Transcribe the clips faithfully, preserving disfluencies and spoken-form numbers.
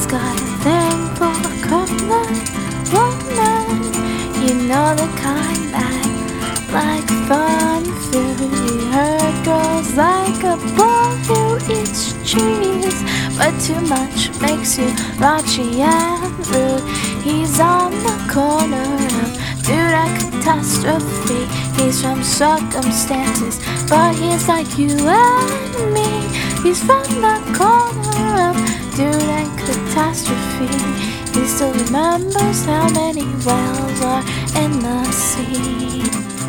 got a thing for a crooklyn woman. You know the kind that like fun food. He heard girls like a boy who eats trees, but too much makes you raunchy and rude. He's on the corner of dude and catastrophe. He's from circumstances, but he's like you and me. He's from the corner of dude and catastrophe. He still remembers how many whales are in the sea.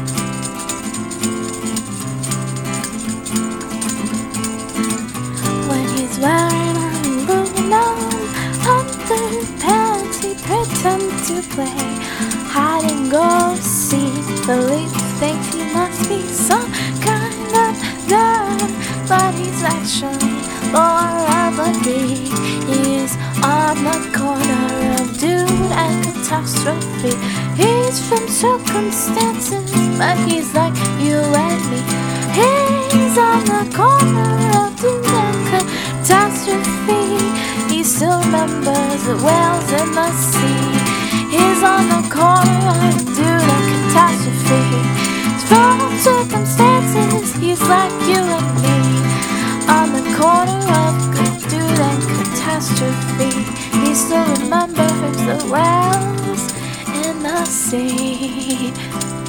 When he's wearing aluminum underpants, he pretends to play hide and go seek. The leaf thinks he must be some kind of nerd, but he's actually more of a geek. He's on the corner of dude and catastrophe. He's from circumstances, but he's like you and me. He's on the corner of dude and catastrophe. He still remembers the whales in the sea. He's on the corner of dude and catastrophe. He's from circumstances, he's like you and me. On the corner of good dude and catastrophe. He still remembers the whales in the sea.